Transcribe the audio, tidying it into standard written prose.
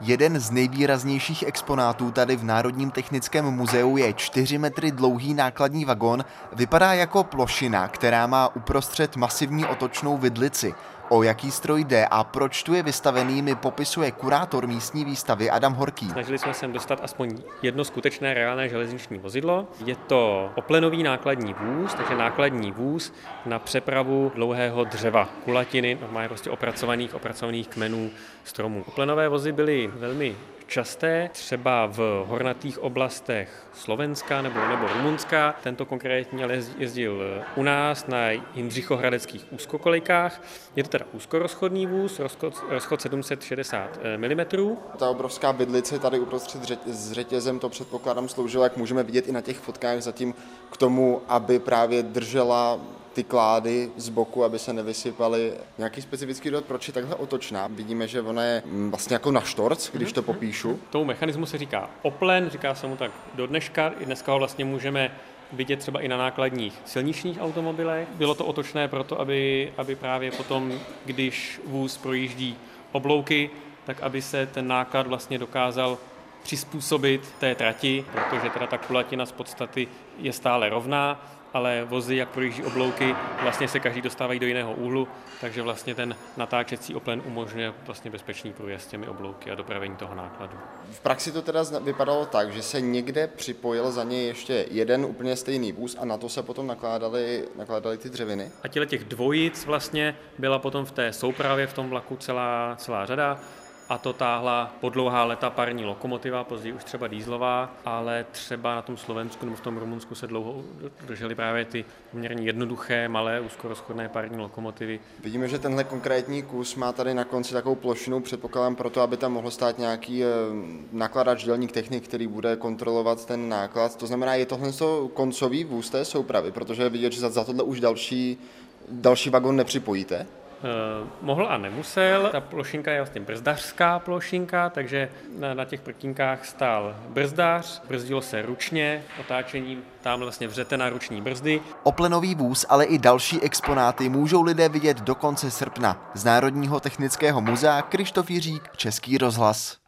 Jeden z nejvýraznějších exponátů tady v Národním technickém muzeu je 4 metry dlouhý nákladní vagon. Vypadá jako plošina, která má uprostřed masivní otočnou vidlici. O jaký stroj jde a proč tu je vystavený, mi popisuje kurátor místní výstavy Adam Horký. Snažili jsme sem dostat aspoň jedno skutečné reálné železniční vozidlo. Je to oplenový nákladní vůz, takže nákladní vůz na přepravu dlouhého dřeva, kulatiny, normálně prostě opracovaných kmenů stromů. Oplenové vozy byly velmi časté, třeba v hornatých oblastech Slovenska nebo Rumunska. Tento konkrétně ale jezdil u nás na jindřichohradeckých úzkokolejkách. Je to teda úzkorozchodný vůz, rozchod 760 mm. Ta obrovská vidlice tady uprostřed s řetězem, to předpokládám sloužilo, jak můžeme vidět i na těch fotkách, zatím k tomu, aby právě držela ty klády z boku, aby se nevysypaly. Nějaký specifický důvod, proč je takhle otočná? Vidíme, že ona je vlastně jako na štorc, když to popíšu. Tomu mechanismu se říká oplen, říká se mu tak do dneška. I dneska ho vlastně můžeme vidět třeba i na nákladních silničních automobilech. Bylo to otočné proto, aby právě potom, když vůz projíždí oblouky, tak aby se ten náklad vlastně dokázal přizpůsobit té trati, protože teda ta kulatina z podstaty je stále rovná, ale vozy, jak projíždí oblouky, vlastně se každý dostávají do jiného úhlu, takže vlastně ten natáčecí oplen umožňuje vlastně bezpečný průjezd těmi oblouky a dopravení toho nákladu. V praxi to teda vypadalo tak, že se někde připojil za něj ještě jeden úplně stejný vůz a na to se potom nakládaly ty dřeviny. A těch dvojic vlastně byla potom v té soupravě v tom vlaku celá řada. A to táhla po dlouhá léta parní lokomotiva, později už třeba dýzlová, ale třeba na tom Slovensku nebo v tom Rumunsku se dlouho držely právě ty poměrně jednoduché, malé, úzkorozchodné parní lokomotivy. Vidíme, že tenhle konkrétní kus má tady na konci takovou plošinu, předpokládám proto, aby tam mohl stát nějaký nakladač, dělník, technik, který bude kontrolovat ten náklad. To znamená, je tohle koncový vůz té soupravy, protože je vidět, že za tohle už další vagon nepřipojíte. Mohl a nemusel. Ta plošinka je vlastně brzdařská plošinka, takže na těch prkínkách stál brzdař, brzdilo se ručně otáčením, tam vlastně vřetená ruční brzdy. Oplenový vůz, ale i další exponáty můžou lidé vidět do konce srpna. Z Národního technického muzea Krištof Jiřík, Český rozhlas.